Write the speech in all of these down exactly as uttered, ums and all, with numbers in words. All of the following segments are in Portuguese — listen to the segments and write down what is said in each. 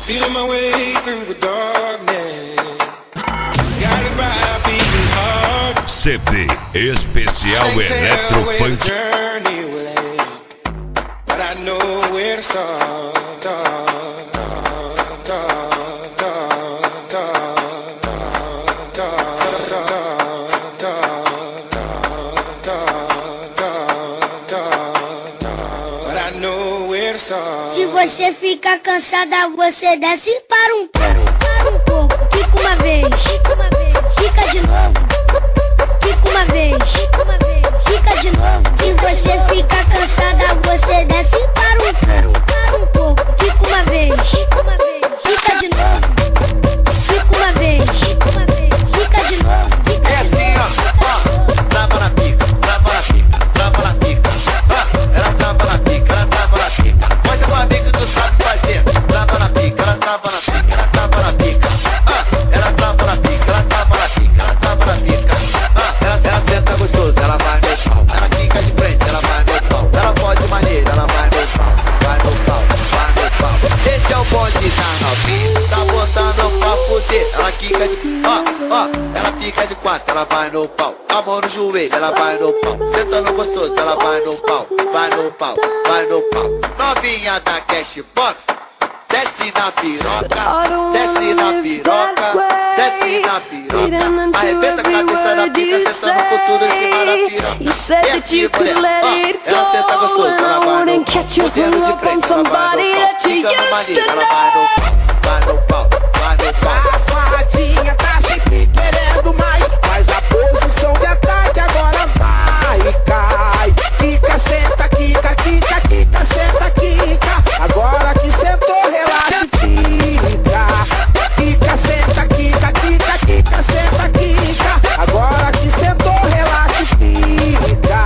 Feeling my way through the darkness. Guided by a beating heart. C D especial Electrofunk. But I know where to start. Se você fica cansada, você desce para um pouco, para um pouco. Fica uma vez, fica uma vez, fica de novo. Fica uma vez, fica uma vez, fica de novo. Se você fica cansada, você desce para um pouco, para um pouco. Fica uma vez, fica uma vez, fica de novo. Fica uma vez, fica uma vez, fica de novo. Fica é assim, ó, ó, trava na pica, trava na pica, trava na pica. Ah, ela trava na pica, ela trava na pica. Mas é uma amiga que tu sabe fazer. Trava na pica, ela trava na pica, ela trava na pica. Ah, ela trava na pica, ela trava na pica, ela trava na pica. Ah, ela, ela senta gostoso, ela vai no pau. Ela fica de frente, ela vai no pau. Ela pode maneira, ela vai no pau. Vai no pau, vai no pau. Esse é o bonde da novinha. Tá botando pra fuder. Ela fica de... Ó, ó, ela fica de quatro, ela vai no pau. A mão no joelho, ela vai no pau. Sentando gostoso, ela vai no pau. Vai no pau, vai no pau. Novinha da Cashbox, desce na piroca, desce na piroca, desce na piroca. Arrebenta a cabeça da pica, sentando com tudo em cima da piroca. Desce, mulher, ó, ela senta gostoso, ela vai no pau. Podendo de frente, ela vai no pau. Ficando maneira, ela vai no pau. Vai no pau, vai no pau. Safadinha tá sempre querendo mais. Faz a posição de ataque, agora vai e cai. Quica, senta, quica, quica, quica, senta, quica. Agora que sentou, relaxa e fica. Quica, senta, quica, quica, quica, senta, quica. Agora que sentou, relaxa e fica.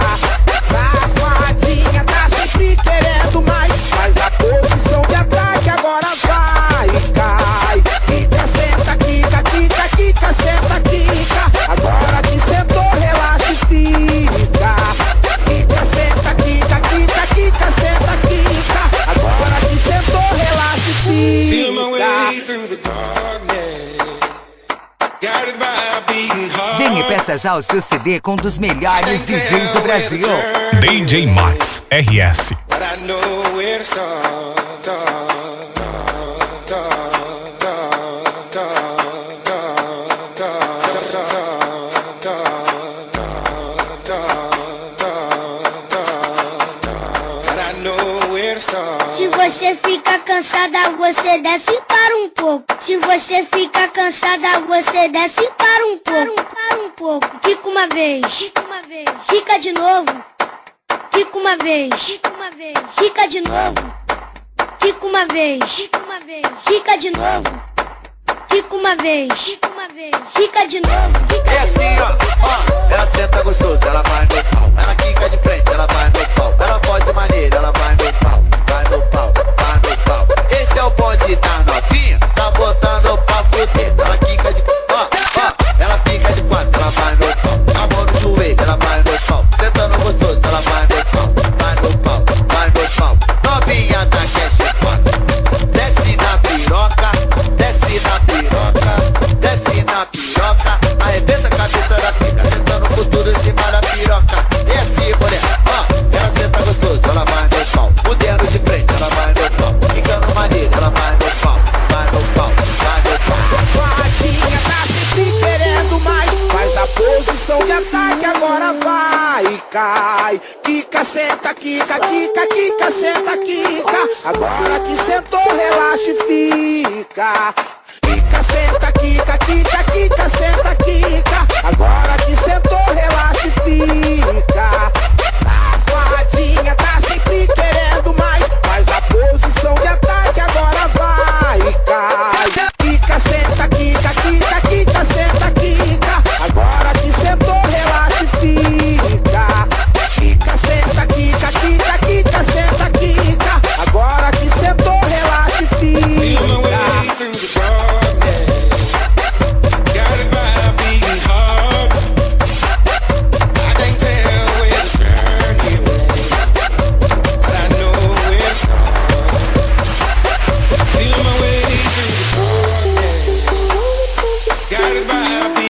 Safadinha tá sempre querendo mais. Faz a posição de ataque, agora vai e cai. Quica, senta, quica, quica, quica, senta, quica. Agora que sentou, relaxa e fica. Quica, senta, quica, quica, quica, senta, quica. Agora que sentou, relaxa e fica. Feel my way through the darkness. Guided by a beating heart. Venha e peça já o seu C D com um dos melhores D Js do Brasil. D J Max R S. But I know where to start. Se você fica cansada, você desce para um pouco. Se você fica cansada, você desce para um pouco. Para um pouco. Fica uma vez. Fica uma vez. Fica de novo. Fica uma vez. Fica uma vez. Fica de novo. Fica uma vez. Fica uma vez. Fica de novo. Fica uma vez. Fica uma vez. Fica de novo. Fica é assim, ó, ó, ela senta gostoso, ela vai no pau. Ela fica de frente, ela vai no pau. Ela pode maneira, ela vai no pau. Vai no pau, vai no pau. Esse é o bonde da novinha, tá botando pra fuder. Ela fica de... Ó, ó, ela fica de quatro, ela vai no pau. A mão no joelho, ela vai no pau. Sentando gostoso, ela vai no pau. Vai no pau, vai no pau. Novinha da Cashbox, desce na piroca, desce na piroca, desce na piroca. Arrebenta a cabeça da pica, sentando com tudo em cima da piroca. Desce, mulher, ó, ela senta gostoso, ela vai no pau. Fudendo de frente, ela vai no pau. Ficando maneira, ela vai no pau. Vai no pau, vai no pau. Safadinha tá sempre querendo mais. Faz a posição de ataque, agora vai e cai. Quica, senta, quica, quica, quica, senta, quica. Agora que sentou, relaxa e fica. Quica, senta, quica, quica, quica, senta, quica. Agora que sentou, relaxa e fica.